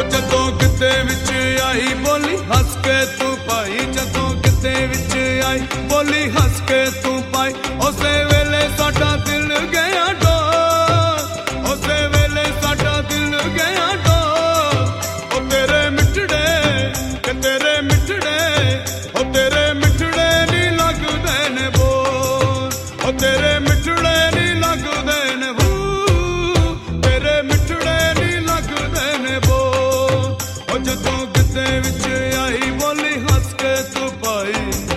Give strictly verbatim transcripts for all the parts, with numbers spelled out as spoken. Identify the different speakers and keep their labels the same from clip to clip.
Speaker 1: जदों किते विच आई बोली हस के तू पाई, जदों किते विच आई बोली हस के तू पाई, उसे वेले साडा दिल गया डोल, उसे वेले साडा दिल गया डोल। ओ तेरे मिठड़े के तेरे मिठड़े, ओ तेरे मिठड़े नी लगदे ने बोल, ओ तेरे मिठड़े नी लगदे ने बो, तेरे मिठड़े नी लगदे ने बोल। ओ जदों किते विच आई बोली हस के तू पाई।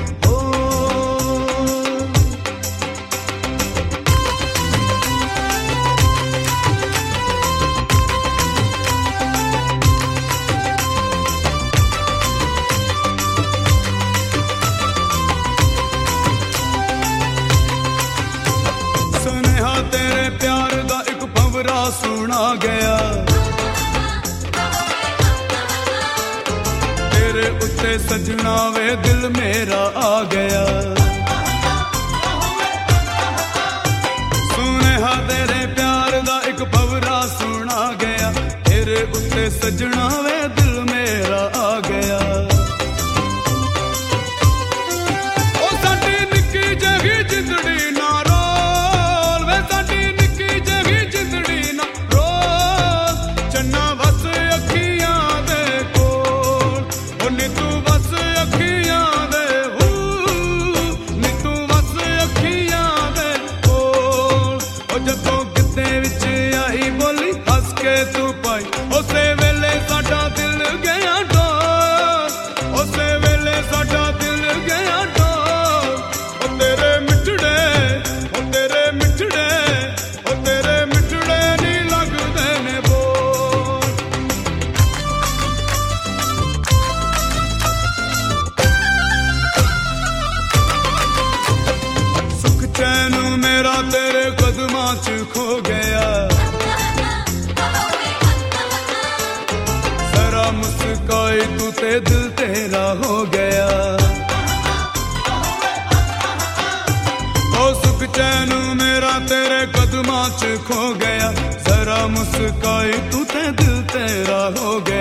Speaker 1: सुनेहा तेरे प्यार दा एक भंवरा सुना गया, तेरे उत्ते सजना वे दिल मेरा आ गया। सुनेहा तेरे प्यार दा एक भंवरा सुना गया, तेरे उत्ते सजना वे दिल मेरा आ गया। ओ साडी निक्की जही जिंदड़ी ना रोल, वे साडी निक्की जही जिंदड़ी ना रोल, चन्ना बस अखियां दे कोल, ओ नी तू बस अखियां दे हू, नी तू बस अखियां दे कोल। ओ जदों किते विच आई बोली हस के तू पाई, उसे वेले साडा दिल गया डोल, उसे वेले साडा दिल गया डोल। ओ तेरे मिठड़े, ओ तेरे मिठड़े, ओ तेरे मिठड़े नी लगदे ने बोल। सुख चैन मेरा तेरे कदमां च खो गया, जरा मुस्काई तू ते दिल तेरा हो गया। ओ सुख चैन मेरा तेरे कदमां च खो गया, जरा मुस्काई तू ते दिल तेरा हो गया।